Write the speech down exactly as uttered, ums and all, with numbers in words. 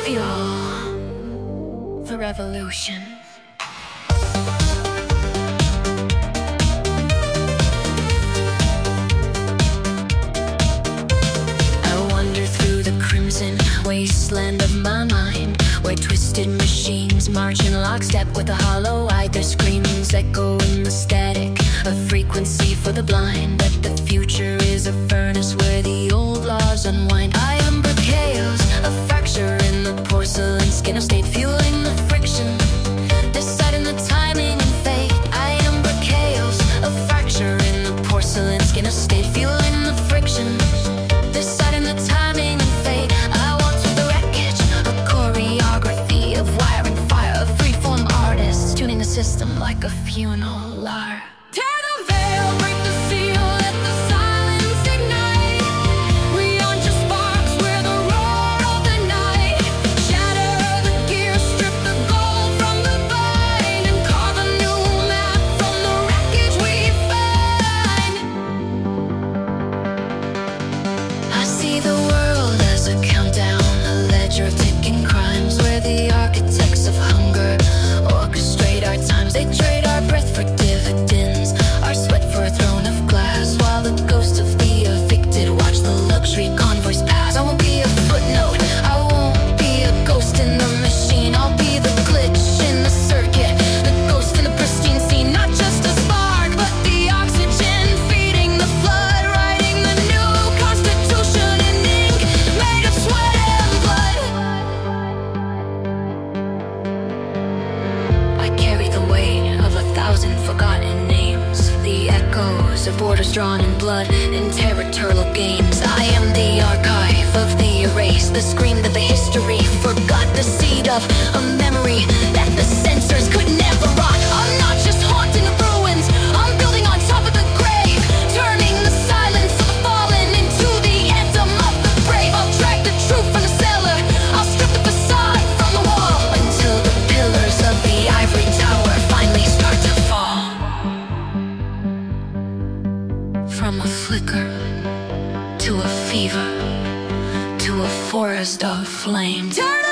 fuel for revolution. I wander through the crimson wasteland of my mind, where twisted machines march in lockstep with the hollow-eyed. Their screamings echo in the static, a frequency for the blind. That the future is a furnace where the old laws unwind. I am chaos, a fracture in the porcelain skin of state, fueling the friction, deciding the timing and fate. I am chaos, a fracture in the porcelain skin of state, fueling the friction, deciding the timing and fate. I walk through the wreckage, a choreography of wiring fire, a freeform artist tuning the system like a funeral. Tear the veil, break the seal, let the silence ignite. We aren't just sparks, we're the roar of the night. Shatter the gears, strip the gold from the bind, and carve a new map from the wreckage we find. I see the world as a countdown, a ledger of ticking crimes, where the architects of hunger orchestrate our times. They trade our breath for dividends, our sweat for a throne of glass, while the ghosts of the evicted watch the luxury convoys pass. I won't be a footnote, I won't be a ghost in the machine. I'll be the glitch in the circuit, the ghost in the pristine scene. Not just a spark, but the oxygen feeding the flood, writing the new constitution in ink made of sweat and blood. I carry the weight of a thousand forgotten names, the echoes of borders drawn in blood in territorial games. I am the archive of the erased, the scream that the history forgot, the seed of a memory that the censors could never rot. I'm not just haunting the ruins, I'm building on top of the grave, turning the silence of the fallen into the anthem of the brave. I'll drag the truth from the cellar, I'll strip the facade from the wall, until the pillars of the ivory tower finally start to fall. From a flicker to a fever to a forest of flame. Turn